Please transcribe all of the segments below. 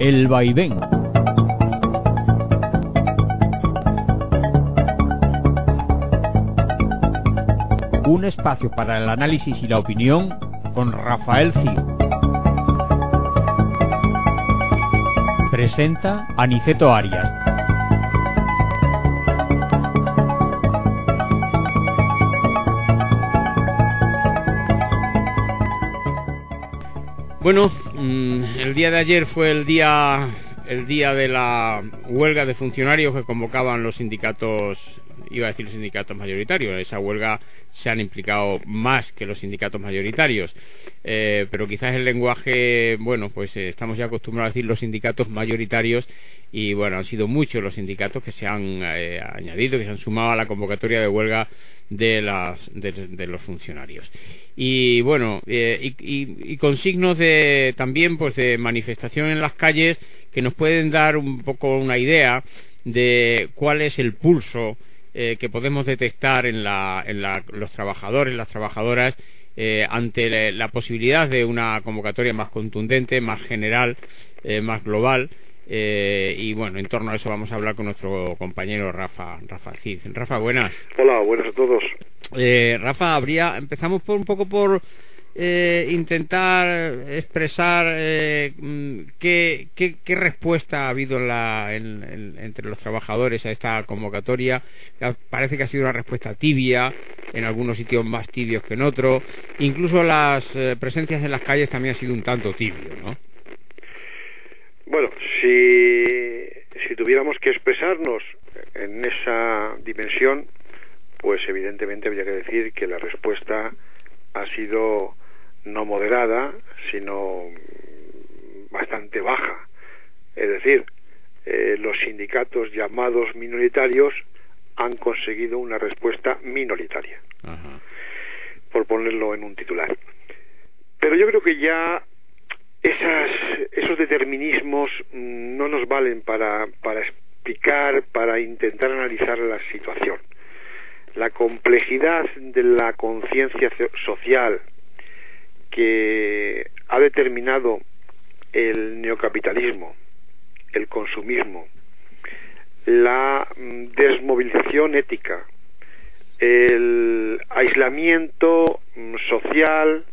El vaivén. Un espacio para el análisis y la opinión con Rafael Cid. Presenta Aniceto Arias. Bueno, el día de ayer fue el día de la huelga de funcionarios que convocaban los sindicatos, iba a decir los sindicatos mayoritarios. En esa huelga se han implicado más que los sindicatos mayoritarios, pero quizás el lenguaje, bueno, pues estamos ya acostumbrados a decir los sindicatos mayoritarios, y bueno, han sido muchos los sindicatos que se han añadido, que se han sumado a la convocatoria de huelga de los funcionarios. Y bueno, y con signos de también pues de manifestación en las calles que nos pueden dar un poco una idea de cuál es el pulso que podemos detectar en los trabajadores, las trabajadoras, ante la posibilidad de una convocatoria más contundente, más general, más global. Y bueno, en torno a eso vamos a hablar con nuestro compañero Rafa Cid. Rafa, buenas. Hola, buenas a todos. Rafa, empezamos por intentar expresar qué respuesta ha habido entre los trabajadores a esta convocatoria. Parece que ha sido una respuesta tibia, en algunos sitios más tibios que en otros. Incluso las presencias en las calles también ha sido un tanto tibio, ¿no? Bueno, si tuviéramos que expresarnos en esa dimensión, pues evidentemente habría que decir que la respuesta ha sido no moderada, sino bastante baja. Es decir, los sindicatos llamados minoritarios han conseguido una respuesta minoritaria. Ajá. Por ponerlo en un titular. Pero yo creo que ya esos determinismos no nos valen para explicar, para intentar analizar la situación. La complejidad de la conciencia social que ha determinado el neocapitalismo, el consumismo, la desmovilización ética, el aislamiento social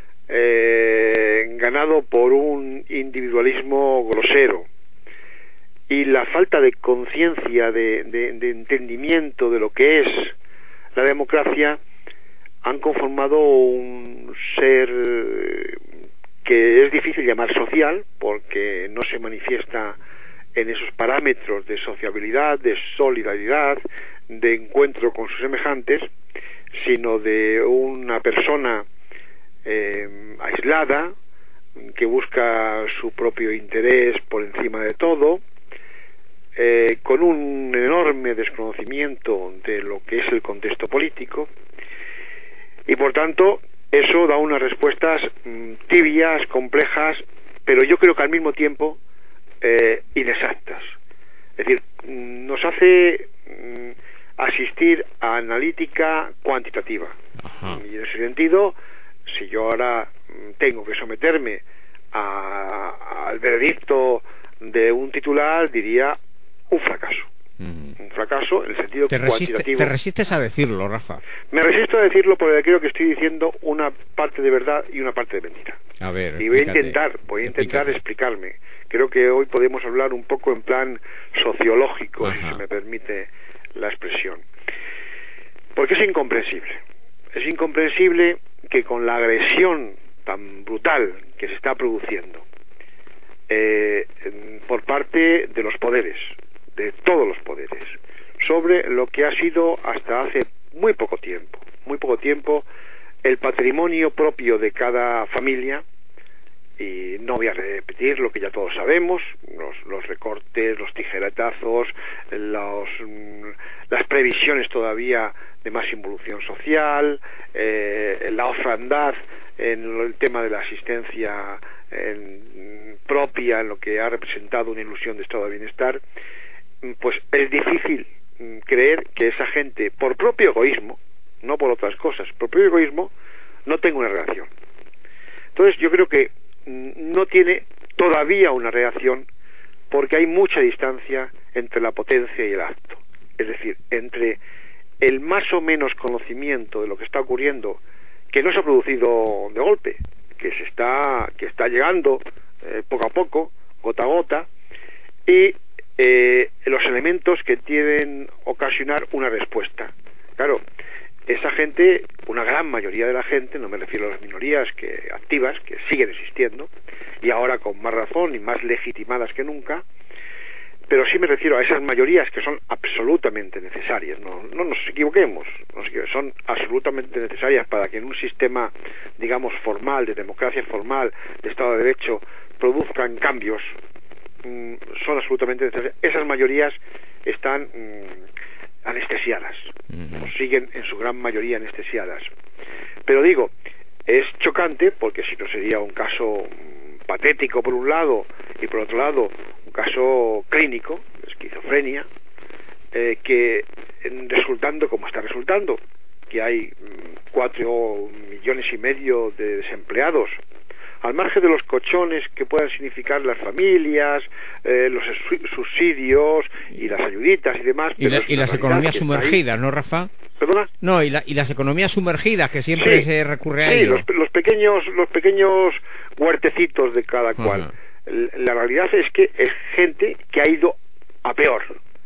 ganado por un individualismo grosero, y la falta de conciencia, de entendimiento de lo que es la democracia, han conformado un ser que es difícil llamar social, porque no se manifiesta en esos parámetros de sociabilidad, de solidaridad, de encuentro con sus semejantes, sino de una persona aislada, que busca su propio interés por encima de todo, con un enorme desconocimiento de lo que es el contexto político, y por tanto eso da unas respuestas tibias, complejas, pero yo creo que al mismo tiempo inexactas. Es decir, nos hace asistir a analítica cuantitativa. Ajá. Y en ese sentido, si yo ahora tengo que someterme al veredicto de un titular, diría un fracaso. Un fracaso en el sentido cuantitativo. ¿Te resistes a decirlo, Rafa? Me resisto a decirlo porque creo que estoy diciendo una parte de verdad y una parte de mentira. A ver, y voy a intentar explicarme. Creo que hoy podemos hablar un poco en plan sociológico, Ajá. Si se me permite la expresión. Porque es incomprensible. Es incomprensible que con la agresión tan brutal que se está produciendo por parte de los poderes, de todos los poderes, sobre lo que ha sido hasta hace muy poco tiempo el patrimonio propio de cada familia, y no voy a repetir lo que ya todos sabemos, los recortes, los tijeretazos, las previsiones todavía de más involución social, la orfandad en el tema de la asistencia propia, en lo que ha representado una ilusión de estado de bienestar. Pues es difícil creer que esa gente, por propio egoísmo, no por otras cosas, por propio egoísmo, no tenga una reacción. Entonces yo creo que no tiene todavía una reacción porque hay mucha distancia entre la potencia y el acto. Es decir, entre el más o menos conocimiento de lo que está ocurriendo, que no se ha producido de golpe, que está llegando poco a poco, gota a gota, y los elementos que tienen ocasionar una respuesta. Claro, esa gente, una gran mayoría de la gente, no me refiero a las minorías activas, que siguen existiendo, y ahora con más razón y más legitimadas que nunca, pero sí me refiero a esas mayorías que son absolutamente necesarias, no nos equivoquemos, son absolutamente necesarias para que en un sistema, digamos, formal, de democracia formal, de Estado de Derecho, produzcan cambios, son absolutamente necesarias. Esas mayorías están anestesiadas, o siguen en su gran mayoría anestesiadas. Pero digo, es chocante, porque si no sería un caso patético por un lado, y por otro lado un caso clínico, esquizofrenia, que resultando como está resultando, que hay 4,5 millones de desempleados, al margen de los cochones que puedan significar las familias, los subsidios y las ayuditas y demás. Y las economías sumergidas, ¿no, Rafa? ¿Perdona? No, y las economías sumergidas, que siempre se recurre a ello. Sí, los pequeños huertecitos de cada cual. La realidad es que es gente que ha ido a peor.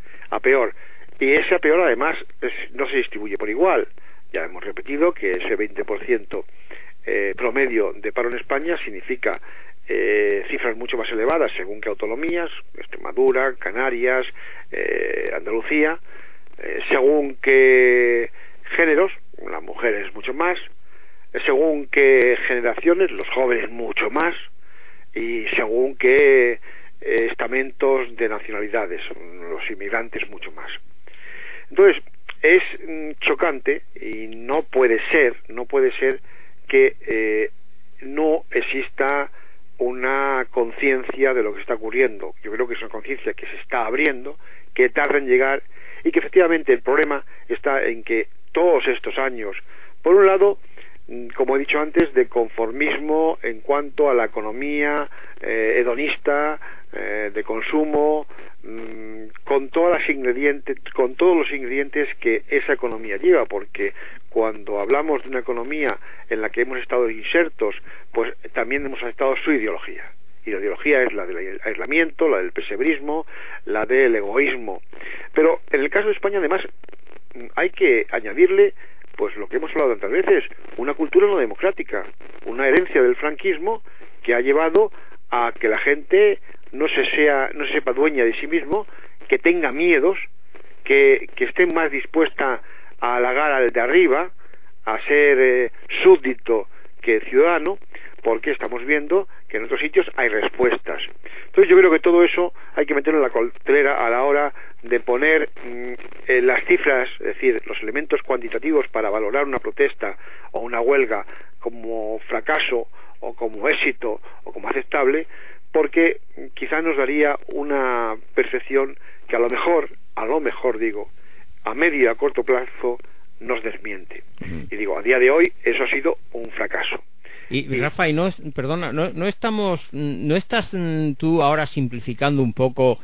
Y ese a peor, además, no se distribuye por igual. Ya hemos repetido que ese 20% promedio de paro en España significa cifras mucho más elevadas según qué autonomías, Extremadura, Canarias, Andalucía, según qué géneros, las mujeres mucho más, según qué generaciones, los jóvenes mucho más, y según qué estamentos de nacionalidades, los inmigrantes mucho más. Entonces, es chocante y no puede ser que no exista una conciencia de lo que está ocurriendo. Yo creo que es una conciencia que se está abriendo, que tarda en llegar, y que efectivamente el problema está en que todos estos años, por un lado, como he dicho antes, de conformismo en cuanto a la economía hedonista, de consumo, con todos los ingredientes que esa economía lleva, porque cuando hablamos de una economía en la que hemos estado insertos, pues también hemos estado su ideología. Y la ideología es la del aislamiento, la del pesebrismo, la del egoísmo. Pero en el caso de España, además, hay que añadirle, pues lo que hemos hablado tantas veces, una cultura no democrática, una herencia del franquismo que ha llevado a que la gente no se sepa dueña de sí mismo, que tenga miedos, que esté más dispuesta a halagar al de arriba, a ser súbdito que ciudadano, porque estamos viendo que en otros sitios hay respuestas. Entonces yo creo que todo eso hay que meterlo en la coctelera a la hora de poner las cifras, es decir, los elementos cuantitativos para valorar una protesta o una huelga como fracaso o como éxito o como aceptable, porque quizás nos daría una percepción que a lo mejor digo, a medio y a corto plazo nos desmiente. Y digo, a día de hoy eso ha sido un fracaso. Y Rafa, no estás tú ahora simplificando un poco,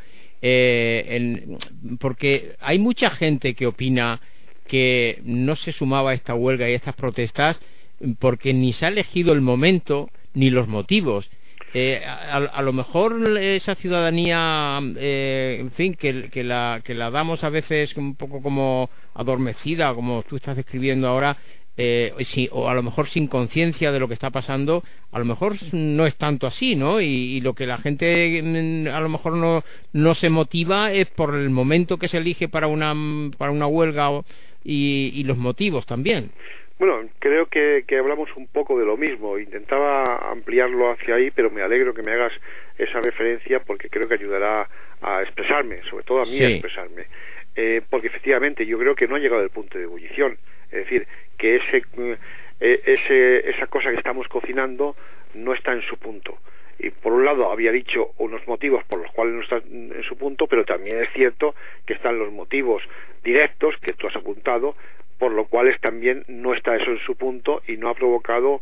porque hay mucha gente que opina que no se sumaba a esta huelga y a estas protestas porque ni se ha elegido el momento ni los motivos. A lo mejor esa ciudadanía, en fin, que la damos a veces un poco como adormecida, como tú estás describiendo ahora, o a lo mejor sin conciencia de lo que está pasando, a lo mejor no es tanto así, ¿no? Y lo que la gente a lo mejor no se motiva es por el momento que se elige para una huelga y los motivos también. Bueno, creo que hablamos un poco de lo mismo. Intentaba ampliarlo hacia ahí, pero me alegro que me hagas esa referencia porque creo que ayudará a expresarme, sobre todo a mí a expresarme. Porque efectivamente yo creo que no ha llegado el punto de ebullición. Es decir, que esa cosa que estamos cocinando no está en su punto. Y por un lado había dicho unos motivos por los cuales no está en su punto, pero también es cierto que están los motivos directos que tú has apuntado, por lo cual también no está eso en su punto y no ha provocado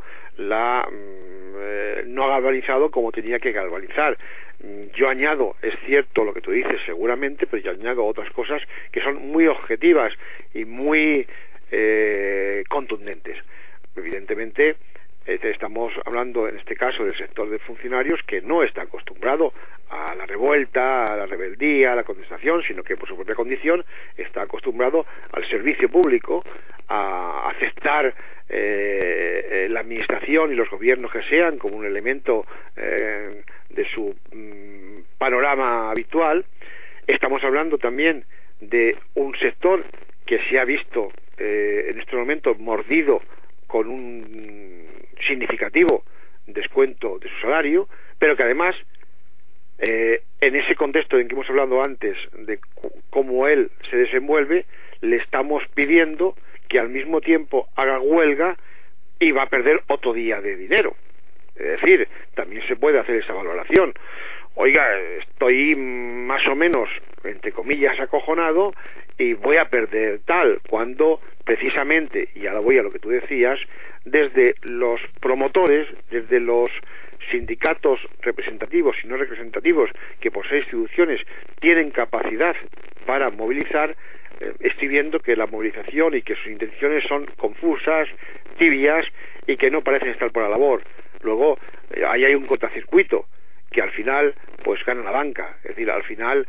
no ha galvanizado como tenía que galvanizar. Yo añado, es cierto lo que tú dices seguramente, pero yo añado otras cosas que son muy objetivas y muy contundentes. Evidentemente estamos hablando en este caso del sector de funcionarios que no está acostumbrado a la revuelta, a la rebeldía, a la contestación, sino que por su propia condición está acostumbrado al servicio público, a aceptar la administración y los gobiernos que sean como un elemento de su panorama habitual. Estamos hablando también de un sector que se ha visto en este momento mordido con un significativo descuento de su salario, pero que además en ese contexto en que hemos hablado antes de cómo él se desenvuelve, le estamos pidiendo que al mismo tiempo haga huelga y va a perder otro día de dinero. Es decir, también se puede hacer esa valoración. Oiga, estoy más o menos, entre comillas, acojonado y voy a perder tal, cuando precisamente, y ahora voy a lo que tú decías, desde los promotores, desde los sindicatos representativos y no representativos, que por ser instituciones tienen capacidad para movilizar, estoy viendo que la movilización y que sus intenciones son confusas, tibias y que no parecen estar por la labor. Luego, ahí hay un cortacircuito que al final pues gana la banca, es decir, al final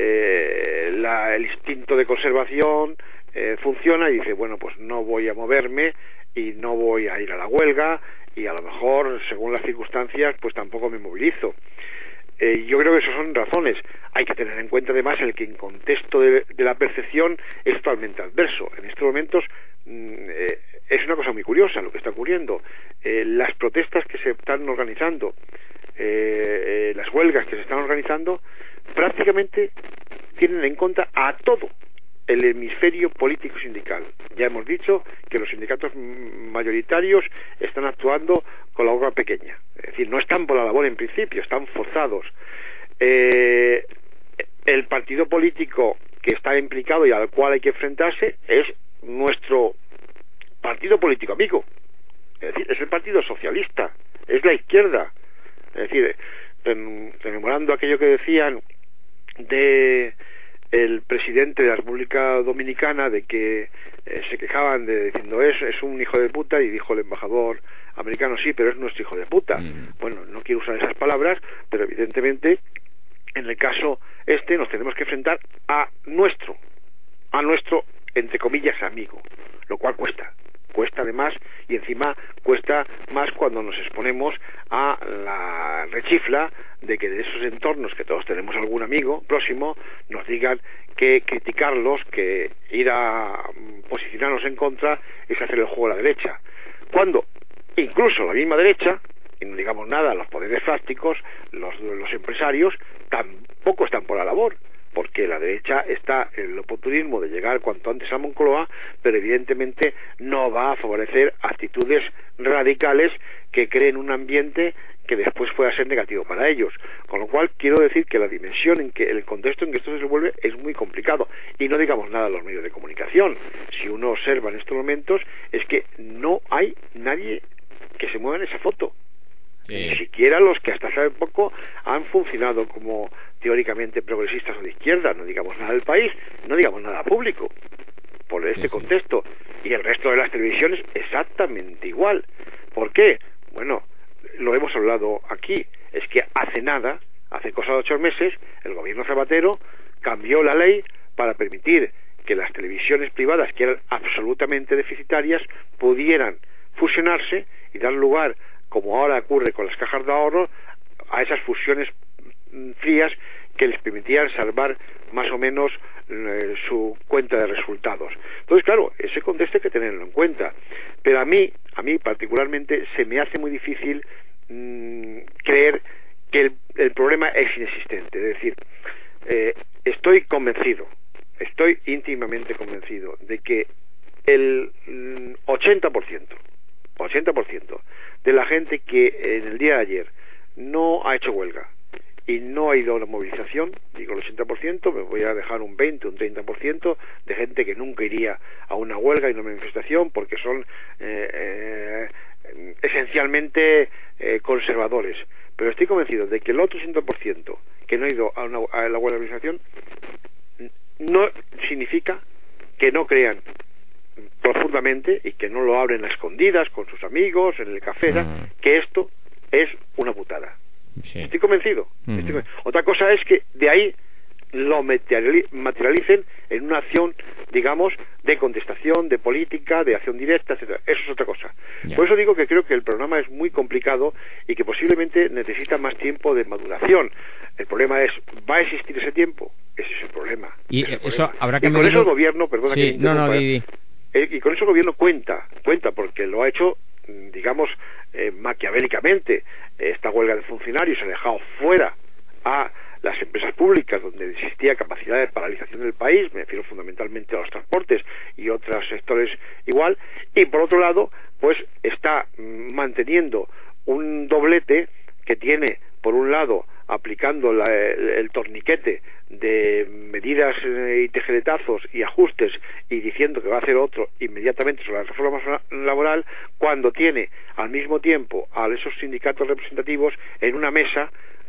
el instinto de conservación funciona y dice, bueno, pues no voy a moverme y no voy a ir a la huelga y a lo mejor, según las circunstancias, pues tampoco me movilizo. Yo creo que esas son razones. Hay que tener en cuenta además el que en contexto de la percepción es totalmente adverso. En estos momentos es una cosa muy curiosa lo que está ocurriendo. Las protestas que se están organizando, las huelgas que se están organizando, prácticamente tienen en cuenta a todo el hemisferio político sindical. Ya hemos dicho que los sindicatos mayoritarios están actuando con la obra pequeña, es decir, no están por la labor en principio, están forzados. El partido político que está implicado y al cual hay que enfrentarse es nuestro partido político amigo, es decir, es el Partido Socialista, es la izquierda. Es decir, rememorando aquello que decían de el presidente de la República Dominicana, de que se quejaban diciendo es un hijo de puta, y dijo el embajador americano, sí, pero es nuestro hijo de puta. Bueno, no quiero usar esas palabras, pero evidentemente en el caso nos tenemos que enfrentar a nuestro entre comillas amigo, lo cual cuesta además, y encima cuesta más cuando nos exponemos a la rechifla de que de esos entornos que todos tenemos algún amigo próximo nos digan que criticarlos, que ir a posicionarnos en contra es hacer el juego a la derecha, cuando incluso la misma derecha, y no digamos nada, los poderes fácticos, los empresarios tampoco están por la labor, porque la derecha está en el oportunismo de llegar cuanto antes a Moncloa, pero evidentemente no va a favorecer actitudes radicales que creen un ambiente que después pueda ser negativo para ellos. Con lo cual quiero decir que la dimensión el contexto en que esto se desenvuelve es muy complicado, y no digamos nada de los medios de comunicación. Si uno observa en estos momentos es que no hay nadie que se mueva en esa foto. Sí. Ni siquiera los que hasta hace poco han funcionado como teóricamente progresistas o de izquierda. No digamos nada del país, no digamos nada público por este contexto, y el resto de las televisiones exactamente igual. ¿Por qué? Bueno, lo hemos hablado aquí, es que hace cosa de 8 meses, el gobierno Zapatero cambió la ley para permitir que las televisiones privadas, que eran absolutamente deficitarias, pudieran fusionarse y dar lugar, como ahora ocurre con las cajas de ahorro, a esas fusiones frías que les permitían salvar más o menos su cuenta de resultados. Entonces, claro, ese contexto hay que tenerlo en cuenta. Pero a mí particularmente se me hace muy difícil creer que el problema es inexistente. Es decir, estoy íntimamente convencido de que el 80% de la gente que en el día de ayer no ha hecho huelga y no ha ido a la movilización, digo el 80%, me voy a dejar un 20, un 30% de gente que nunca iría a una huelga y una manifestación porque son esencialmente conservadores. Pero estoy convencido de que el otro 80% que no ha ido a la huelga de manifestación no significa que no crean profundamente y que no lo hablen a escondidas con sus amigos en el café, que esto es una putada. Sí. Estoy convencido. Otra cosa es que de ahí lo materialicen en una acción, digamos, de contestación, de política, de acción directa, etcétera. Eso es otra cosa. Por eso digo que creo que el programa es muy complicado y que posiblemente necesita más tiempo de maduración. El problema es, ¿va a existir ese tiempo? Ese es el problema. Y eso problema. Habrá que y con eso el gobierno, perdona sí, y con eso el gobierno cuenta porque lo ha hecho, digamos, maquiavélicamente. Esta huelga de funcionarios ha dejado fuera a las empresas públicas donde existía capacidad de paralización del país, me refiero fundamentalmente a los transportes y otros sectores igual, y por otro lado, pues está manteniendo un doblete que tiene, por un lado, aplicando el torniquete de medidas y tijeretazos y ajustes y diciendo que va a hacer otro inmediatamente sobre la reforma laboral, cuando tiene al mismo tiempo a esos sindicatos representativos en una mesa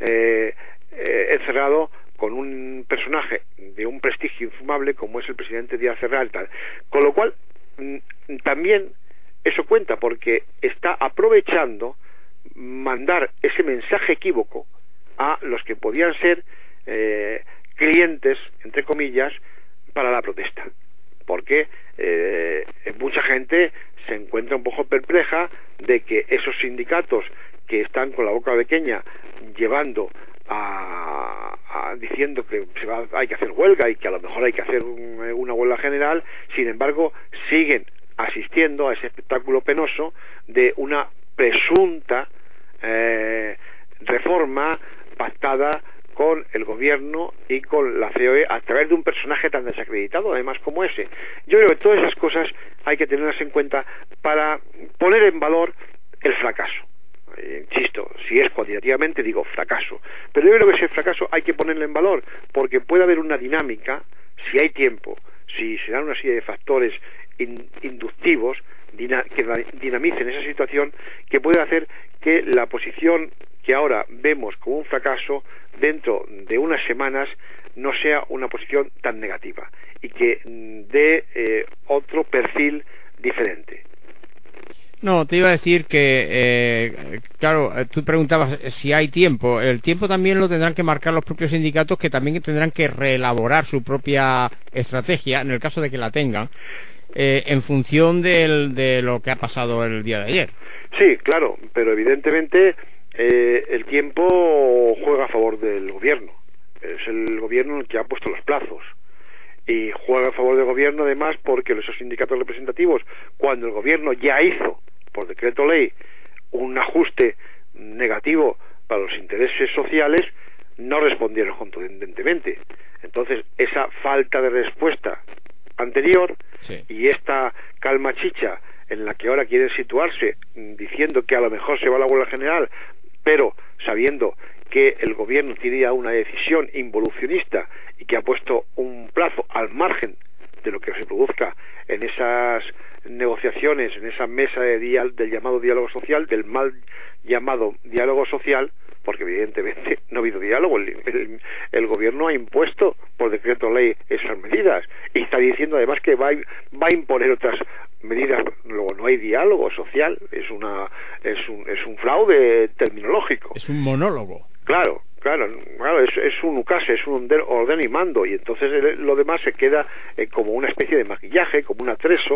encerrado con un personaje de un prestigio infumable como es el presidente Díaz Cerral, tal. Con lo cual también eso cuenta porque está aprovechando mandar ese mensaje equívoco a los que podían ser clientes, entre comillas, para la protesta, porque mucha gente se encuentra un poco perpleja de que esos sindicatos que están con la boca pequeña llevando diciendo que hay que hacer huelga y que a lo mejor hay que hacer una huelga general, sin embargo siguen asistiendo a ese espectáculo penoso de una presunta reforma pactada con el gobierno y con la COE a través de un personaje tan desacreditado además como ese. Yo creo que todas esas cosas hay que tenerlas en cuenta para poner en valor el fracaso. Insisto, si es cuantitativamente digo fracaso, pero yo creo que ese fracaso hay que ponerlo en valor porque puede haber una dinámica, si hay tiempo, si se dan una serie de factores inductivos que dinamicen esa situación, que puede hacer que la posición que ahora vemos como un fracaso dentro de unas semanas no sea una posición tan negativa y que dé otro perfil diferente. No, te iba a decir que, claro, tú preguntabas si hay tiempo. El tiempo también lo tendrán que marcar los propios sindicatos, que también tendrán que reelaborar su propia estrategia, en el caso de que la tengan, en función de lo que ha pasado el día de ayer. Sí, claro, pero evidentemente el tiempo juega a favor del gobierno. Es el gobierno el que ha puesto los plazos. Y juega a favor del gobierno además porque esos sindicatos representativos, cuando el gobierno ya hizo por decreto ley un ajuste negativo para los intereses sociales, no respondieron contundentemente. Entonces esa falta de respuesta anterior y esta calma chicha en la que ahora quieren situarse diciendo que a lo mejor se va a la huelga general, pero sabiendo que el gobierno tiene ya una decisión involucionista y que ha puesto un plazo al margen de lo que se produzca en esas negociaciones, en esa mesa del llamado diálogo social, del mal llamado diálogo social, porque evidentemente no ha habido diálogo. El gobierno ha impuesto por decreto ley esas medidas y está diciendo además que va a imponer otras medidas. Luego no hay diálogo social, es un fraude terminológico. Es un monólogo. Claro, es un ucase, es un orden y mando, y entonces lo demás se queda como una especie de maquillaje, como un atrezo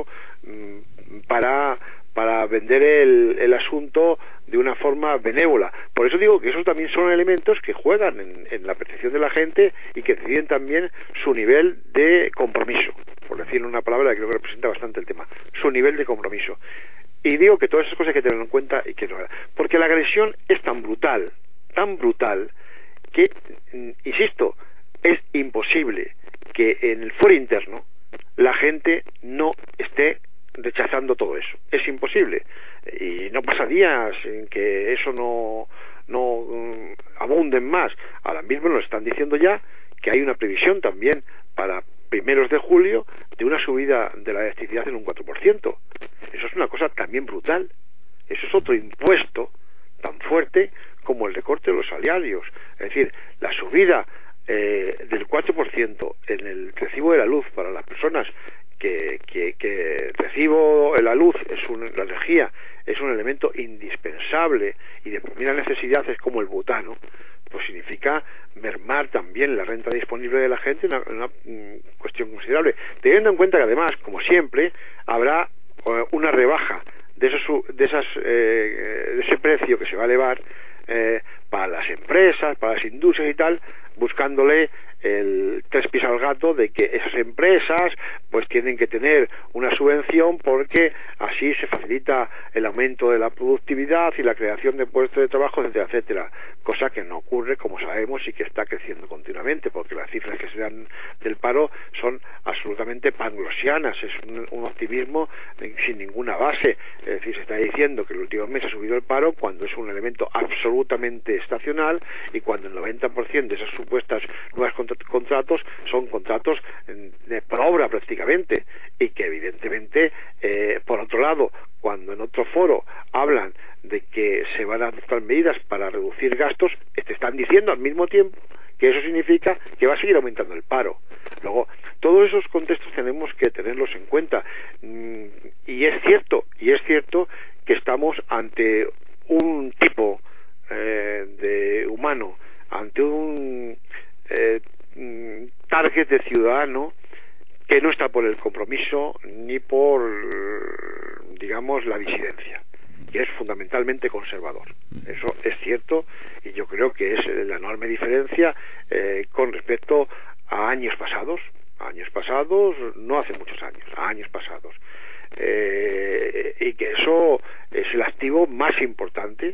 para vender el asunto de una forma benévola. Por eso digo que esos también son elementos que juegan en la percepción de la gente y que deciden también su nivel de compromiso, por decirle una palabra que creo que representa bastante el tema, su nivel de compromiso. Y digo que todas esas cosas hay que tener en cuenta y que no, porque la agresión es tan brutal que, insisto, es imposible que en el foro interno la gente no esté rechazando todo eso. Es imposible. Y no pasa días en que eso abunden más. Ahora mismo nos están diciendo ya que hay una previsión también para primeros de julio de una subida de la electricidad en un 4%. Eso es una cosa también brutal. Eso es otro impuesto tan fuerte como el recorte de los salarios. Es decir, la subida del 4% en el recibo de la luz para las personas que el recibo de la luz la energía es un elemento indispensable y de primera necesidad, es como el butano, pues significa mermar también la renta disponible de la gente, una cuestión considerable, teniendo en cuenta que además, como siempre, habrá una rebaja de ese precio que se va a elevar para las empresas, para las industrias y tal, buscándole el tres pies al gato de que esas empresas pues tienen que tener una subvención porque así se facilita el aumento de la productividad y la creación de puestos de trabajo, etcétera, etcétera, cosa que no ocurre, como sabemos, y que está creciendo continuamente, porque las cifras que se dan del paro son absolutamente panglosianas, es un optimismo sin ninguna base. Es decir, se está diciendo que el último mes ha subido el paro cuando es un elemento absolutamente estacional y cuando el 90% de esas supuestas nuevas contratos son contratos por obra prácticamente, y que evidentemente por otro lado, cuando en otro foro hablan de que se van a adoptar medidas para reducir gastos, te están diciendo al mismo tiempo que eso significa que va a seguir aumentando el paro. Luego, todos esos contextos tenemos que tenerlos en cuenta, y es cierto que estamos ante un tipo de humano, ante un target de ciudadano que no está por el compromiso ni por, digamos, la disidencia, que es fundamentalmente conservador. Eso es cierto, y yo creo que es la enorme diferencia con respecto a años pasados, no hace muchos años, a años pasados, y que eso es el activo más importante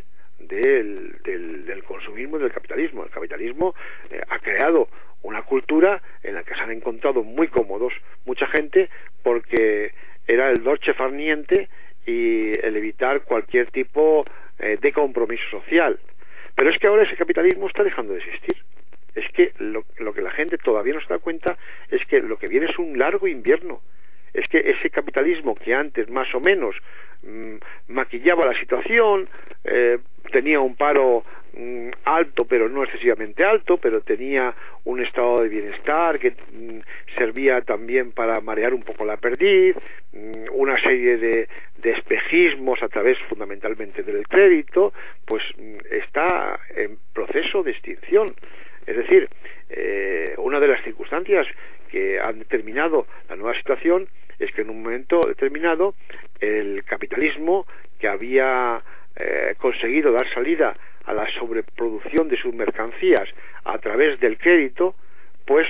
del consumismo y del capitalismo. El capitalismo ha creado una cultura en la que se han encontrado muy cómodos mucha gente, porque era el dolce far niente y el evitar cualquier tipo de compromiso social. Pero es que ahora ese capitalismo está dejando de existir. Es que lo que la gente todavía no se da cuenta es que lo que viene es un largo invierno. Es que ese capitalismo que antes más o menos maquillaba la situación, tenía un paro alto pero no excesivamente alto, pero tenía un estado de bienestar que servía también para marear un poco la perdiz, una serie de espejismos a través fundamentalmente del crédito, pues está en proceso de extinción. Es decir, una de las circunstancias que han determinado la nueva situación es que en un momento determinado el capitalismo, que había conseguido dar salida a la sobreproducción de sus mercancías a través del crédito, pues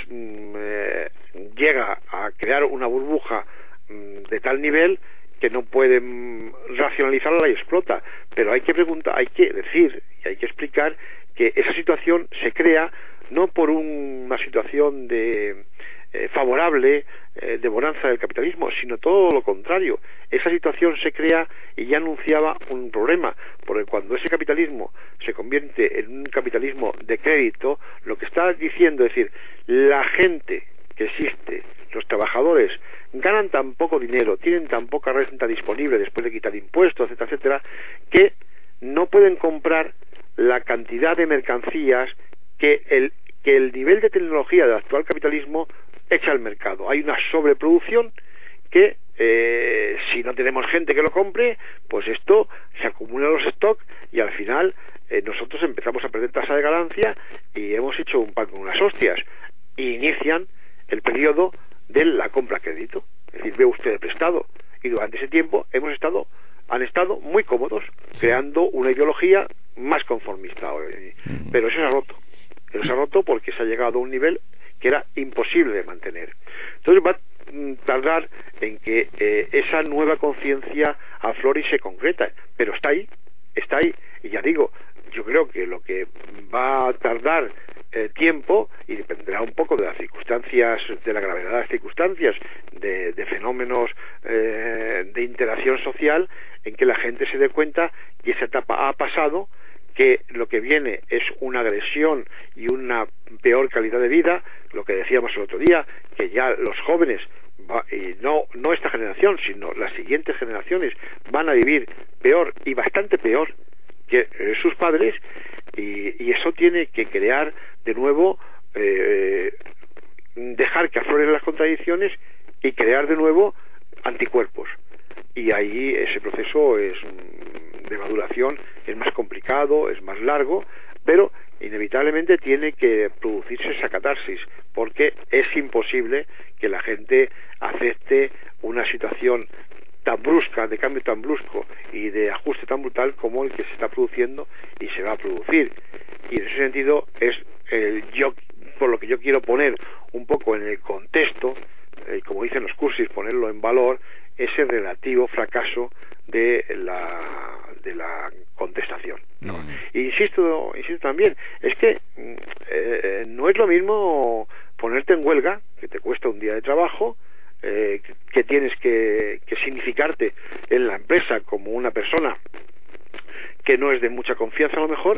llega a crear una burbuja de tal nivel que no pueden racionalizarla y explota. Pero hay que decir y hay que explicar que esa situación se crea no por una situación favorable de bonanza del capitalismo, sino todo lo contrario. Esa situación se crea y ya anunciaba un problema, porque cuando ese capitalismo se convierte en un capitalismo de crédito, lo que está diciendo es decir, la gente que existe, los trabajadores, ganan tan poco dinero, tienen tan poca renta disponible después de quitar impuestos, etcétera, etcétera, que no pueden comprar la cantidad de mercancías que el nivel de tecnología del actual capitalismo echa al mercado. Hay una sobreproducción que si no tenemos gente que lo compre, pues esto se acumula en los stocks y al final nosotros empezamos a perder tasa de ganancia y hemos hecho un pan con unas hostias, y inician el periodo de la compra a crédito. Es decir, ve usted el prestado, y durante ese tiempo han estado muy cómodos, creando una ideología más conformista. Pero eso se ha roto porque se ha llegado a un nivel que era imposible de mantener. Entonces va a tardar en que esa nueva conciencia aflore y se concreta, pero está ahí, y ya digo, yo creo que lo que va a tardar tiempo, y dependerá un poco de las circunstancias, de la gravedad de las circunstancias, de fenómenos de interacción social, en que la gente se dé cuenta que esa etapa ha pasado, que lo que viene es una agresión y una peor calidad de vida, lo que decíamos el otro día, que ya los jóvenes, y no esta generación, sino las siguientes generaciones, van a vivir peor y bastante peor que sus padres, y eso tiene que crear de nuevo, dejar que afloren las contradicciones y crear de nuevo anticuerpos. Y ahí ese proceso de maduración es más complicado, es más largo, pero inevitablemente tiene que producirse esa catarsis, porque es imposible que la gente acepte una situación tan brusca, de cambio tan brusco y de ajuste tan brutal como el que se está produciendo y se va a producir. Y en ese sentido es por lo que yo quiero poner un poco en el contexto, como dicen los cursis, ponerlo en valor, ese relativo fracaso de la contestación, ¿no? Insisto también, es que no es lo mismo ponerte en huelga, que te cuesta un día de trabajo, que tienes que significarte en la empresa como una persona que no es de mucha confianza a lo mejor,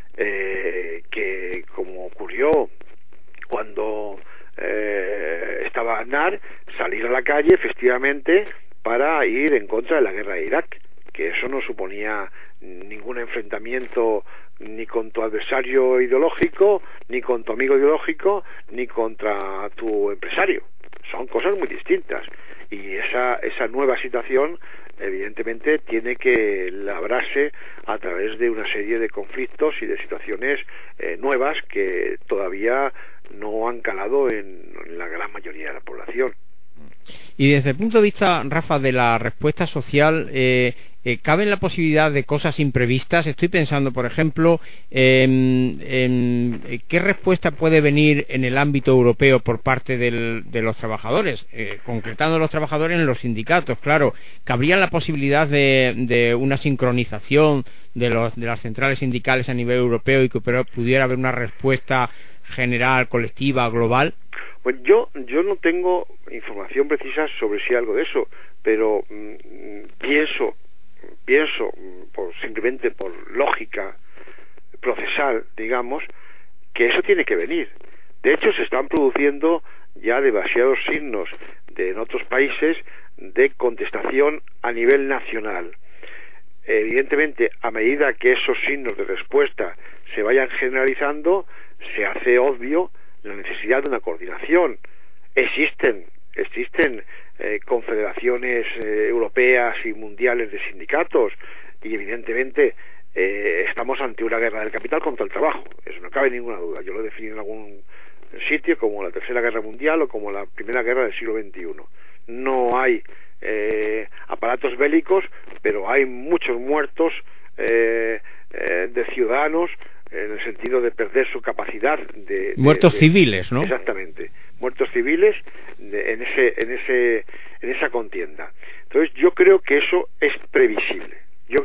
que como ocurrió cuando estaba Aznar, salir a la calle festivamente para ir en contra de la guerra de Irak, que eso no suponía ningún enfrentamiento ni con tu adversario ideológico, ni con tu amigo ideológico, ni contra tu empresario. Son cosas muy distintas, y esa nueva situación evidentemente tiene que labrarse a través de una serie de conflictos y de situaciones nuevas que todavía no han calado en la gran mayoría de la población. Y desde el punto de vista, Rafa, de la respuesta social, ¿cabe la posibilidad de cosas imprevistas? Estoy pensando, por ejemplo, en qué respuesta puede venir en el ámbito europeo por parte de los trabajadores, concretando los trabajadores en los sindicatos. Claro, ¿cabría la posibilidad de una sincronización de las centrales sindicales a nivel europeo y que pudiera haber una respuesta general, colectiva, global? Pues yo no tengo información precisa sobre si algo de eso, pero pienso simplemente por lógica procesal, digamos, que eso tiene que venir. De hecho, se están produciendo ya demasiados signos en otros países de contestación a nivel nacional. Evidentemente, a medida que esos signos de respuesta se vayan generalizando, se hace obvio la necesidad de una coordinación. Existen confederaciones europeas y mundiales de sindicatos, y evidentemente estamos ante una guerra del capital contra el trabajo, eso no cabe ninguna duda. Yo lo he definido en algún sitio como la Tercera Guerra Mundial o como la Primera Guerra del siglo XXI. No hay aparatos bélicos, pero hay muchos muertos de ciudadanos, en el sentido de perder su capacidad de muertos civiles, ¿no? Exactamente, muertos civiles en esa contienda. Entonces yo creo que eso es previsible.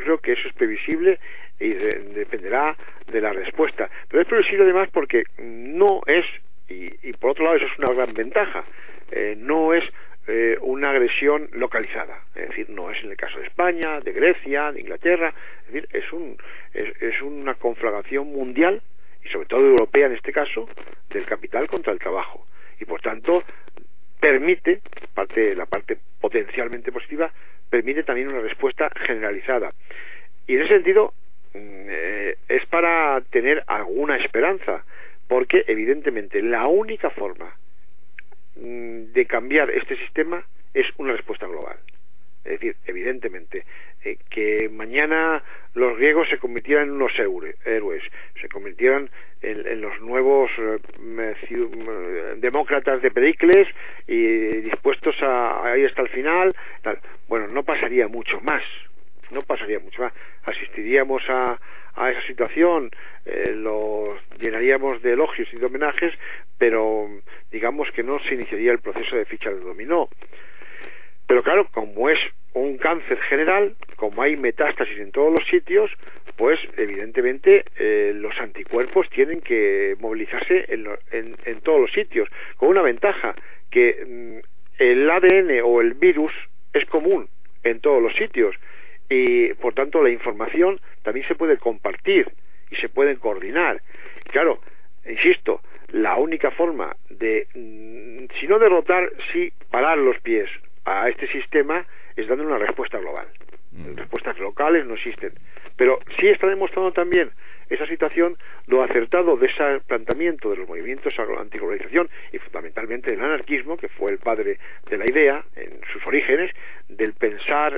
Y dependerá de la respuesta. Pero es previsible además porque no es, y por otro lado eso es una gran ventaja, no es una agresión localizada, es decir, no es en el caso de España, de Grecia, de Inglaterra, es decir, es una conflagración mundial y sobre todo europea en este caso, del capital contra el trabajo, y por tanto permite, la parte potencialmente positiva, permite también una respuesta generalizada, y en ese sentido es para tener alguna esperanza, porque evidentemente la única forma de cambiar este sistema es una respuesta global. Es decir, evidentemente, que mañana los griegos se convirtieran en unos héroes, se convirtieran en los nuevos demócratas de Pericles y dispuestos a ir hasta el final, tal. Bueno, no pasaría mucho más. Asistiríamos a esa situación, los llenaríamos de elogios y de homenajes, pero digamos que no se iniciaría el proceso de ficha de dominó. Pero claro, como es un cáncer general, como hay metástasis en todos los sitios, pues evidentemente los anticuerpos tienen que movilizarse en todos los sitios, con una ventaja, que el ADN o el virus es común en todos los sitios, y por tanto la información también se puede compartir, y se pueden coordinar. Claro, insisto, la única forma de, si no derrotar, sí parar los pies a este sistema es dando una respuesta global. Respuestas locales no existen, pero sí está demostrando también esa situación lo acertado de ese planteamiento de los movimientos antiglobalización y fundamentalmente del anarquismo, que fue el padre de la idea en sus orígenes, del pensar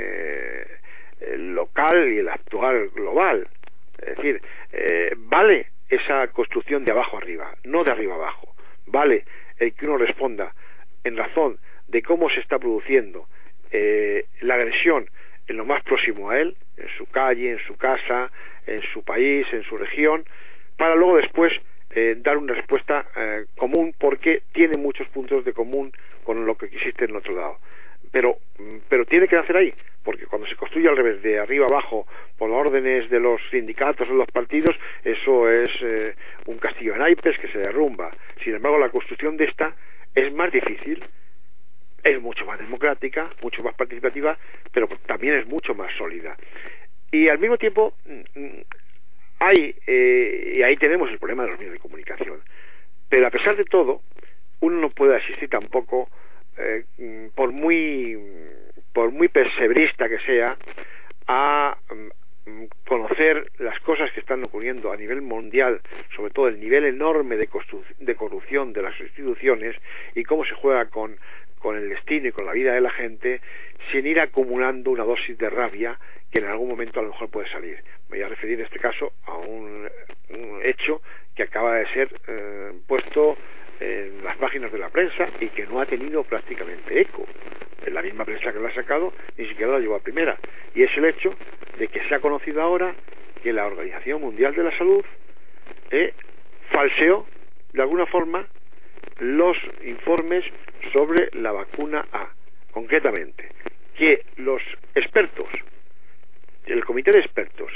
local y el actuar global. Es decir, vale esa construcción de abajo arriba, no de arriba abajo. Vale el que uno responda en razón de cómo se está produciendo la agresión en lo más próximo a él, en su calle, en su casa, en su país, en su región, para luego después dar una respuesta común, porque tiene muchos puntos de común con lo que existe en otro lado. Pero tiene que nacer ahí, porque cuando se construye al revés, de arriba abajo, por órdenes de los sindicatos o los partidos, eso es un castillo de naipes que se derrumba. Sin embargo, la construcción de esta es más difícil, es mucho más democrática, mucho más participativa, pero también es mucho más sólida. Y al mismo tiempo hay, y ahí tenemos el problema de los medios de comunicación. Pero a pesar de todo, uno no puede asistir tampoco, por muy perseverista que sea, a conocer las cosas que están ocurriendo a nivel mundial, sobre todo el nivel enorme de corrupción de las instituciones y cómo se juega con el destino y con la vida de la gente, sin ir acumulando una dosis de rabia que en algún momento a lo mejor puede salir. Me voy a referir en este caso a un hecho que acaba de ser puesto en las páginas de la prensa y que no ha tenido prácticamente eco. En la misma prensa que lo ha sacado ni siquiera la llevó a primera, y es el hecho de que se ha conocido ahora que la Organización Mundial de la Salud falseó de alguna forma los informes sobre la vacuna A. Concretamente, que los expertos, el comité de expertos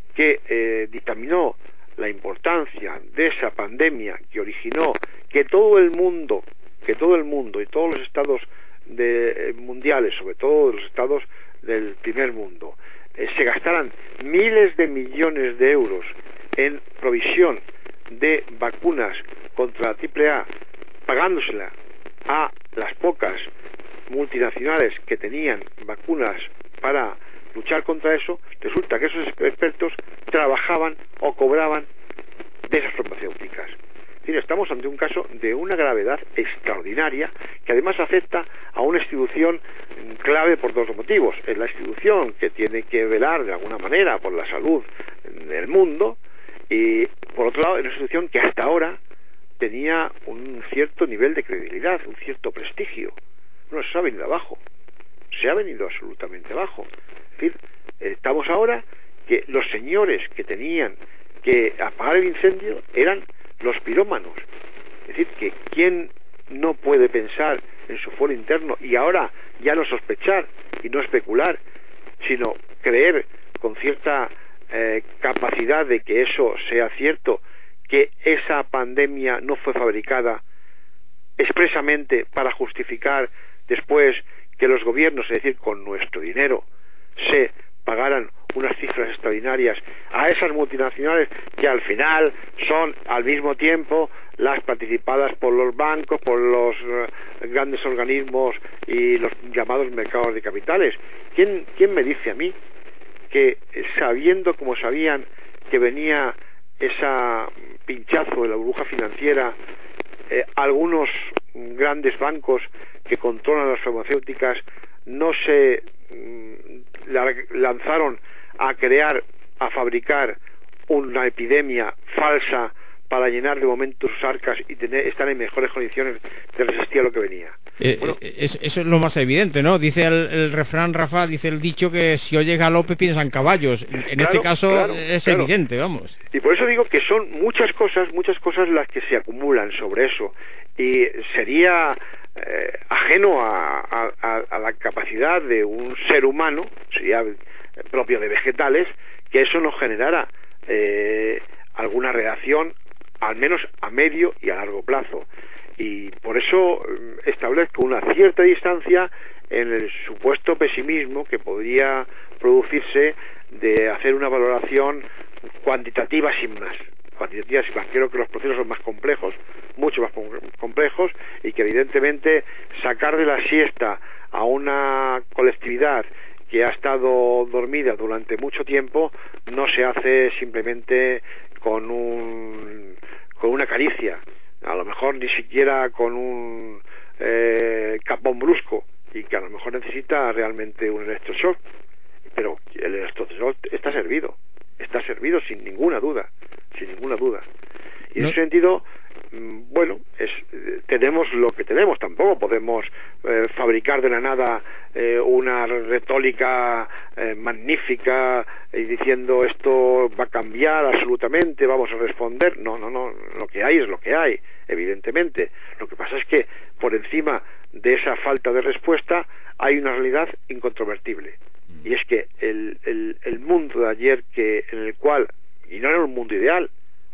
que dictaminó la importancia de esa pandemia que originó que todo el mundo y todos los estados mundiales, sobre todo los estados del primer mundo, se gastaran miles de millones de euros en provisión de vacunas contra la AAA, pagándosela a las pocas multinacionales que tenían vacunas para luchar contra eso. Resulta que esos expertos trabajaban o cobraban de esas farmacéuticas. Es decir, estamos ante un caso de una gravedad extraordinaria que además afecta a una institución clave por dos motivos. Es la institución que tiene que velar de alguna manera por la salud del mundo, y por otro lado es una institución que hasta ahora tenía un cierto nivel de credibilidad, un cierto prestigio. No, se ha venido abajo, se ha venido absolutamente abajo. Es decir, estamos ahora que los señores que tenían que apagar el incendio eran los pirómanos. Es decir, que quién no puede pensar en su foro interno y ahora ya no sospechar y no especular, sino creer con cierta capacidad de que eso sea cierto, que esa pandemia no fue fabricada expresamente para justificar después que los gobiernos, es decir, con nuestro dinero, se pagaran unas cifras extraordinarias a esas multinacionales que al final son al mismo tiempo las participadas por los bancos, por los grandes organismos y los llamados mercados de capitales. ¿Quién me dice a mí que, sabiendo como sabían que venía ese pinchazo de la burbuja financiera, algunos grandes bancos que controlan las farmacéuticas no se lanzaron a fabricar una epidemia falsa para llenar de momento sus arcas y estar en mejores condiciones de resistir a lo que venía? Bueno, eso es lo más evidente, ¿no? Dice el refrán, Rafa, dice el dicho que si oyes galope piensan caballos. En este caso es evidente, vamos. Y por eso digo que son muchas cosas las que se acumulan sobre eso, y sería ajeno a la capacidad de un ser humano, sería propio de vegetales, que eso no generara alguna reacción, al menos a medio y a largo plazo. Y por eso establezco una cierta distancia en el supuesto pesimismo que podría producirse de hacer una valoración cuantitativa sin más. Creo que los procesos son más complejos, mucho más complejos, y que evidentemente sacar de la siesta a una colectividad que ha estado dormida durante mucho tiempo no se hace simplemente con una caricia, a lo mejor ni siquiera con un capón brusco, y que a lo mejor necesita realmente un electroshock, pero el electroshock está servido sin ninguna duda. Y en ese sentido, bueno, tenemos lo que tenemos. Tampoco podemos fabricar de la nada una retórica magnífica y diciendo esto va a cambiar absolutamente, vamos a responder. No, lo que hay es lo que hay, evidentemente. Lo que pasa es que por encima de esa falta de respuesta hay una realidad incontrovertible, y es que el mundo de ayer, en el cual, y no era un mundo ideal,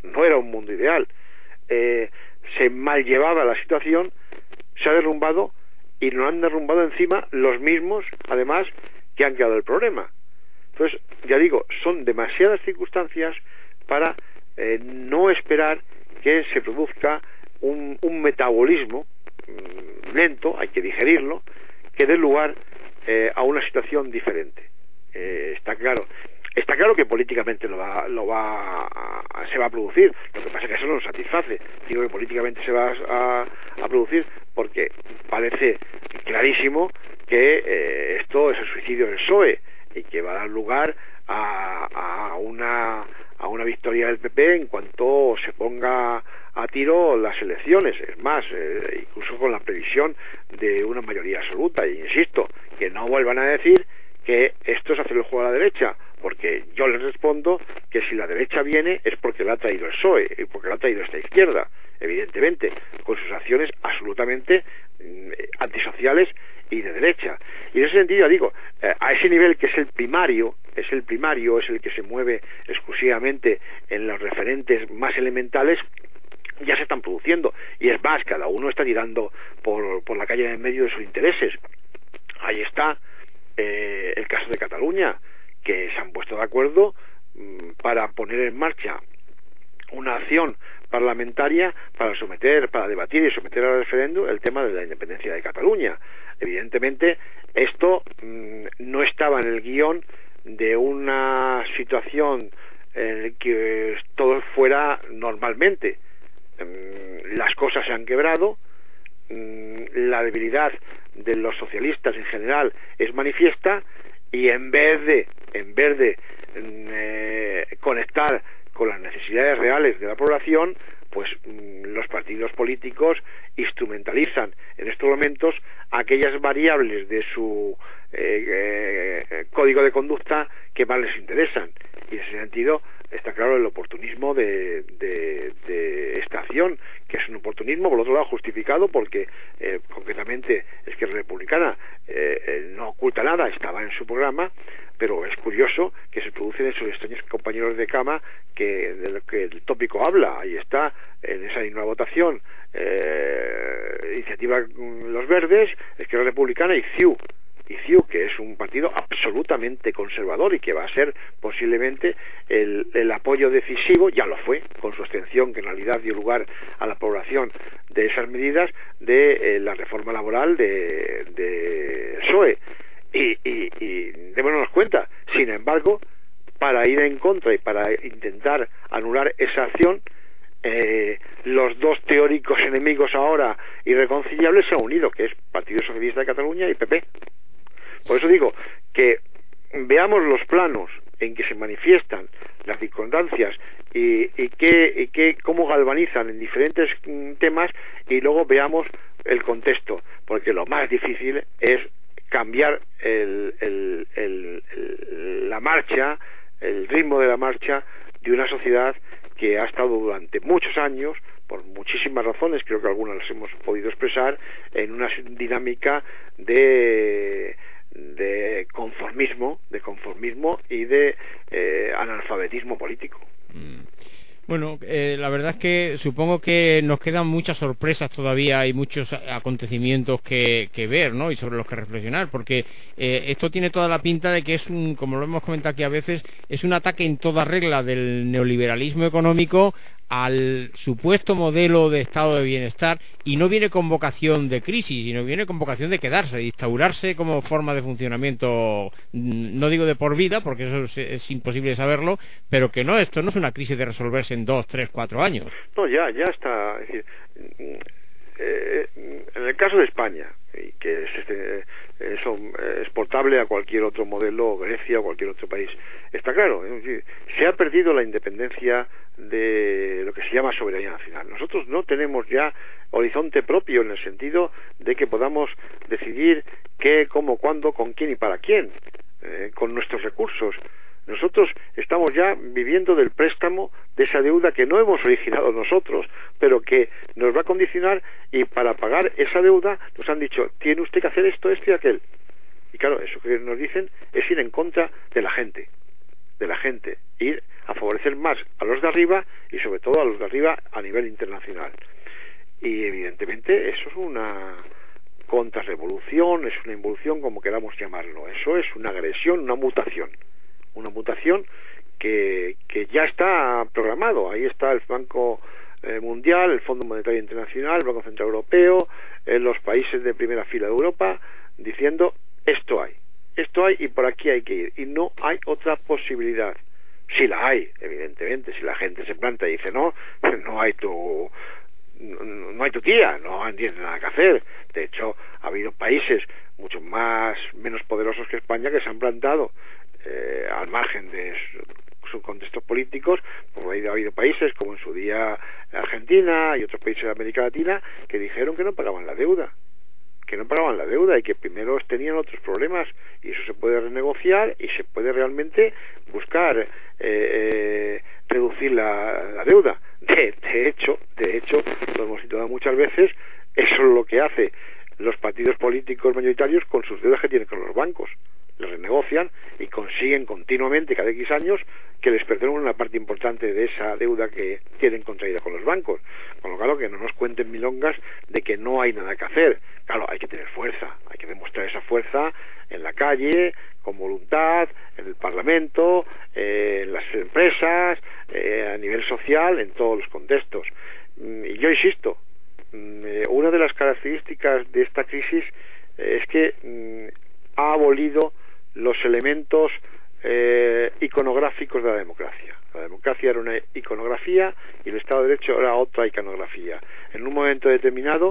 se mal llevaba la situación, se ha derrumbado, y nos han derrumbado encima los mismos, además, que han creado el problema. Entonces, ya digo, son demasiadas circunstancias para no esperar que se produzca un metabolismo lento, hay que digerirlo, que dé lugar a una situación diferente. Está claro que políticamente se va a producir. Lo que pasa es que eso no nos satisface. Digo que políticamente se va a producir porque parece clarísimo que esto es el suicidio del PSOE, y que va a dar lugar a una victoria del PP en cuanto se ponga a tiro las elecciones. Es más, incluso con la previsión de una mayoría absoluta. Y insisto, que no vuelvan a decir que esto es hacer el juego a la derecha, porque yo les respondo que si la derecha viene es porque la ha traído el PSOE y porque la ha traído esta izquierda, evidentemente, con sus acciones absolutamente antisociales y de derecha. Y en ese sentido, ya digo, a ese nivel que es el primario, es el que se mueve exclusivamente en los referentes más elementales, ya se están produciendo, y es más, cada uno está tirando por la calle en medio de sus intereses. Ahí está el caso de Cataluña, que se han puesto de acuerdo para poner en marcha una acción parlamentaria para debatir y someter al referéndum el tema de la independencia de Cataluña. Evidentemente, esto no estaba en el guión de una situación en que todo fuera normalmente. Las cosas se han quebrado, la debilidad de los socialistas en general es manifiesta, y en vez de conectar con las necesidades reales de la población, pues los partidos políticos instrumentalizan en estos momentos aquellas variables de su código de conducta que más les interesan. Y en ese sentido está claro el oportunismo de esta acción, que es un oportunismo, por otro lado, justificado porque concretamente Esquerra Republicana no oculta nada, estaba en su programa, pero es curioso que se producen esos extraños compañeros de cama de lo que el tópico habla. Ahí está, en esa misma votación, Iniciativa Los Verdes, Esquerra Republicana y CiU, que es un partido absolutamente conservador y que va a ser posiblemente el apoyo decisivo, ya lo fue, con su abstención, que en realidad dio lugar a la aprobación de esas medidas de la reforma laboral de PSOE. Y démonos cuenta, sin embargo, para ir en contra y para intentar anular esa acción, los dos teóricos enemigos ahora irreconciliables se han unido, que es Partido Socialista de Cataluña y PP. Por eso digo que veamos los planos en que se manifiestan las circunstancias y cómo galvanizan en diferentes temas, y luego veamos el contexto, porque lo más difícil es cambiar la marcha, el ritmo de la marcha de una sociedad que ha estado durante muchos años, por muchísimas razones, creo que algunas las hemos podido expresar, en una dinámica de conformismo y de analfabetismo político. Bueno, la verdad es que supongo que nos quedan muchas sorpresas todavía y muchos acontecimientos que ver, ¿no? Y sobre los que reflexionar, porque esto tiene toda la pinta de que es como lo hemos comentado aquí a veces, es un ataque en toda regla del neoliberalismo económico al supuesto modelo de estado de bienestar, y no viene con vocación de crisis, sino viene con vocación de quedarse, de instaurarse como forma de funcionamiento, no digo de por vida, porque eso es imposible saberlo, pero que no, esto no es una crisis de resolverse en 2, 3, 4 años. No, ya está. Es decir, en el caso de España, y que es exportable a cualquier otro modelo, Grecia o cualquier otro país, está claro, es decir, se ha perdido la independencia de lo que se llama soberanía nacional. Nosotros no tenemos ya horizonte propio en el sentido de que podamos decidir qué, cómo, cuándo, con quién y para quién, con nuestros recursos. Nosotros estamos ya viviendo del préstamo de esa deuda que no hemos originado nosotros, pero que nos va a condicionar, y para pagar esa deuda nos han dicho, tiene usted que hacer esto, esto y aquel. Y claro, eso que nos dicen es ir en contra de la gente, ir a favorecer más a los de arriba y sobre todo a los de arriba a nivel internacional. Y evidentemente eso es una contrarrevolución, es una involución, como queramos llamarlo. Eso es una agresión, una mutación que ya está programado. Ahí está el Banco Mundial, el Fondo Monetario Internacional, el Banco Central Europeo, los países de primera fila de Europa, diciendo esto hay y por aquí hay que ir, y no hay otra posibilidad. Si la hay, evidentemente, si la gente se planta y dice no hay tu tía, no tiene nada que hacer. De hecho, ha habido países mucho menos poderosos que España que se han plantado al margen de sus contextos políticos. Pues ha habido países como en su día Argentina y otros países de América Latina que dijeron que no pagaban la deuda y que primero tenían otros problemas, y eso se puede renegociar y se puede realmente buscar reducir la deuda. De hecho, lo hemos citado muchas veces, eso es lo que hace los partidos políticos mayoritarios con sus deudas que tienen con los bancos. Les renegocian y consiguen continuamente, cada X años, que les perdonen una parte importante de esa deuda que tienen contraída con los bancos. Con lo claro, que no nos cuenten milongas de que no hay nada que hacer. Claro, hay que tener fuerza, hay que demostrar esa fuerza en la calle, con voluntad, en el Parlamento, en las empresas, a nivel social, en todos los contextos. Y yo insisto, una de las características de esta crisis es que ha abolido los elementos iconográficos de la democracia. La democracia era una iconografía y el Estado de Derecho era otra iconografía. En un momento determinado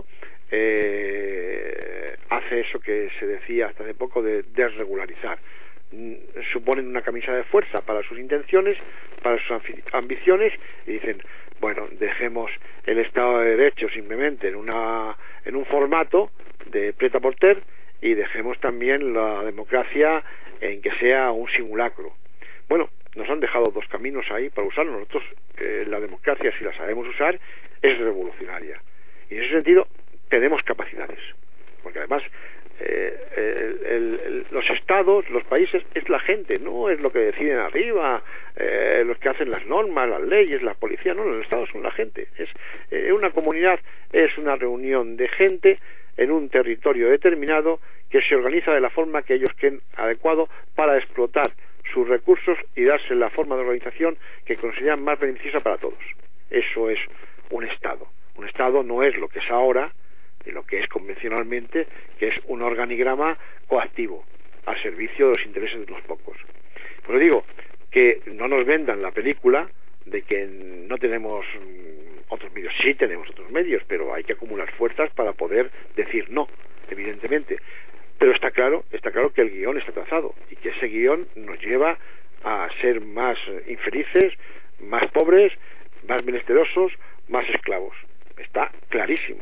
hace eso que se decía hasta hace poco de desregularizar. Suponen una camisa de fuerza para sus intenciones, para sus ambiciones, y dicen, bueno, dejemos el Estado de Derecho simplemente en un formato de prêt-à-porter, y dejemos también la democracia en que sea un simulacro. Bueno, nos han dejado dos caminos ahí para usarlo. Nosotros, la democracia, si la sabemos usar, es revolucionaria, y en ese sentido tenemos capacidades, porque además los estados, los países, es la gente, no es lo que deciden arriba, los que hacen las normas, las leyes, la policía. No, los estados son la gente. Es una comunidad, es una reunión de gente en un territorio determinado que se organiza de la forma que ellos creen adecuado para explotar sus recursos y darse la forma de organización que consideran más beneficiosa para todos. Eso es un Estado. Un Estado no es lo que es ahora, y lo que es convencionalmente, que es un organigrama coactivo al servicio de los intereses de los pocos. Pues digo, que no nos vendan la película de que no tenemos otros medios. Sí tenemos otros medios, pero hay que acumular fuerzas para poder decir no, evidentemente. Pero está claro que el guión está trazado, y que ese guión nos lleva a ser más infelices, más pobres, más menesterosos, más esclavos. Está clarísimo.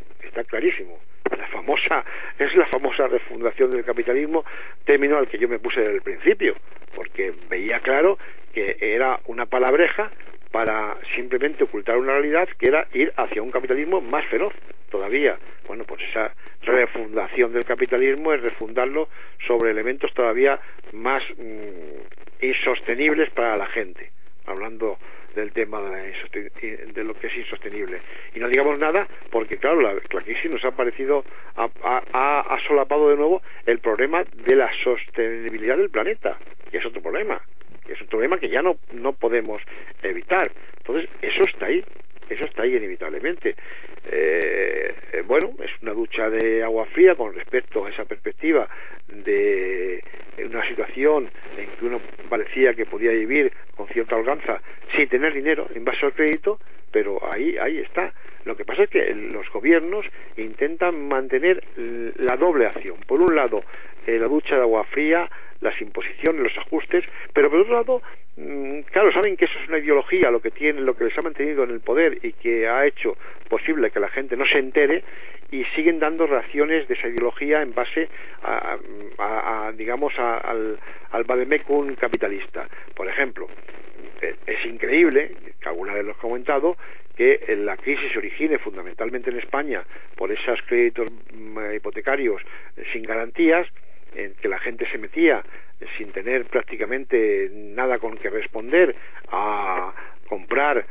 Es la famosa refundación del capitalismo, término al que yo me puse desde el principio, porque veía claro que era una palabreja para simplemente ocultar una realidad, que era ir hacia un capitalismo más feroz todavía. Bueno, pues esa refundación del capitalismo es refundarlo sobre elementos todavía más insostenibles para la gente. hablando del tema de lo que es insostenible. Y no digamos nada porque, claro, la crisis nos ha parecido, ha solapado de nuevo el problema de la sostenibilidad del planeta, que es otro problema, que ya no podemos evitar. Entonces, eso está ahí inevitablemente. Bueno, es una ducha de agua fría con respecto a esa perspectiva de una situación en que uno parecía que podía vivir con cierta holganza sin tener dinero en base al crédito, pero ahí está. Lo que pasa es que los gobiernos intentan mantener la doble acción. Por un lado, la ducha de agua fría, las imposiciones, los ajustes, pero por otro lado, claro, saben que eso es una ideología, lo que les ha mantenido en el poder y que ha hecho posible que la gente no se entere, y siguen dando reacciones de esa ideología en base digamos al vademecum capitalista. Por ejemplo, es increíble, que alguna vez lo he comentado, que la crisis se origine fundamentalmente en España por esos créditos hipotecarios sin garantías, en que la gente se metía sin tener prácticamente nada con que responder a comprar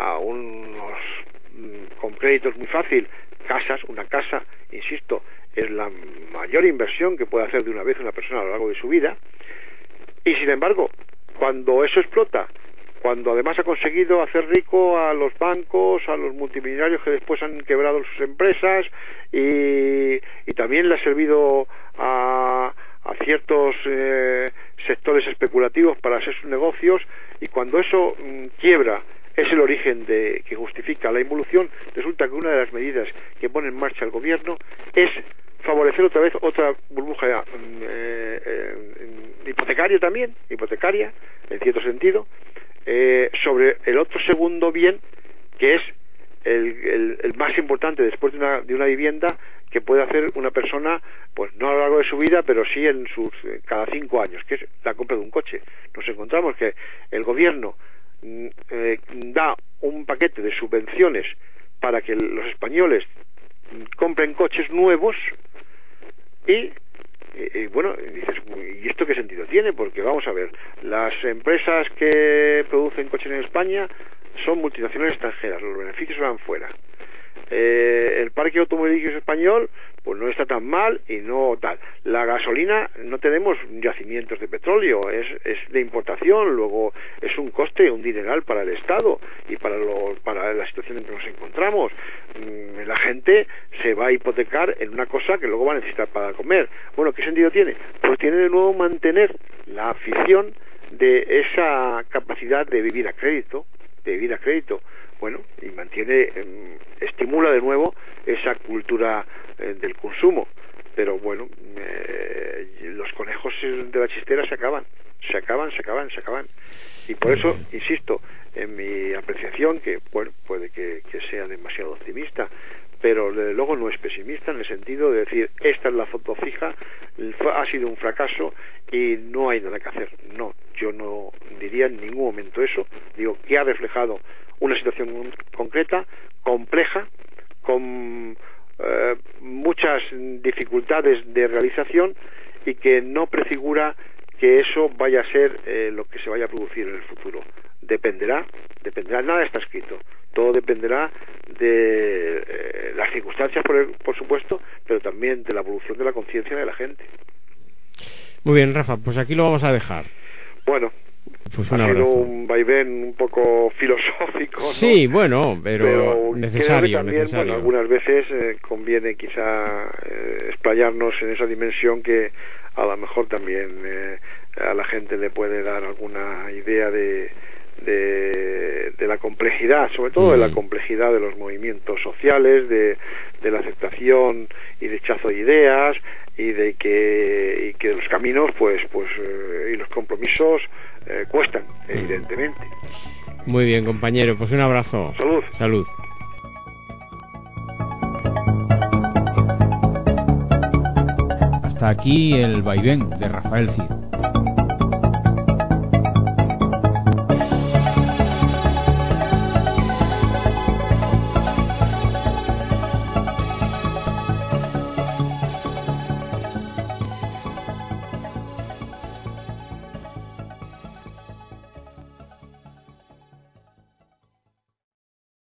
con créditos muy fácil una casa, insisto, es la mayor inversión que puede hacer de una vez una persona a lo largo de su vida. Y sin embargo, cuando eso explota, cuando además ha conseguido hacer rico a los bancos, a los multimillonarios que después han quebrado sus empresas, y también le ha servido a ciertos sectores especulativos para hacer sus negocios, y cuando eso quiebra, es el origen que justifica la involución, resulta que una de las medidas que pone en marcha el gobierno es favorecer otra vez otra burbuja hipotecaria en cierto sentido, sobre el otro segundo bien, que es el más importante después de una vivienda que puede hacer una persona, pues no a lo largo de su vida, pero sí en cada 5 años, que es la compra de un coche. Nos encontramos que el gobierno da un paquete de subvenciones para que los españoles compren coches nuevos, y bueno, dices, ¿y esto qué sentido tiene? Porque vamos a ver, las empresas que producen coches en España son multinacionales extranjeras, los beneficios van fuera. El parque automovilístico español pues no está tan mal y no tal. La gasolina, no tenemos yacimientos de petróleo, es de importación, luego es un coste, un dineral para el Estado y para la situación en que nos encontramos. La gente se va a hipotecar en una cosa que luego va a necesitar para comer. Bueno, ¿qué sentido tiene? Pues tiene de nuevo mantener la afición de esa capacidad de vivir a crédito, bueno, y estimula de nuevo esa cultura del consumo. Pero bueno, los conejos de la chistera se acaban. Y por eso, insisto, en mi apreciación, que bueno, puede que sea demasiado optimista, pero desde luego no es pesimista, en el sentido de decir, esta es la foto fija, ha sido un fracaso y no hay nada que hacer. No, yo no diría en ningún momento eso. Digo que ha reflejado una situación concreta, compleja, con muchas dificultades de realización, y que no prefigura que eso vaya a ser lo que se vaya a producir en el futuro. Dependerá, nada está escrito, todo dependerá de las circunstancias, por supuesto, pero también de la evolución de la conciencia de la gente. Muy bien, Rafa, pues aquí lo vamos a dejar. Bueno, pues ha sido un vaivén un poco filosófico, ¿no? Sí, bueno, pero necesario. También, bueno, algunas veces conviene quizá explayarnos en esa dimensión que a lo mejor también a la gente le puede dar alguna idea de la complejidad, sobre todo de la complejidad de los movimientos sociales, de la aceptación y rechazo de ideas, y de que los caminos y los compromisos cuestan, evidentemente. Muy bien, compañero, pues un abrazo. Salud. Hasta aquí el vaivén de Rafael Cid.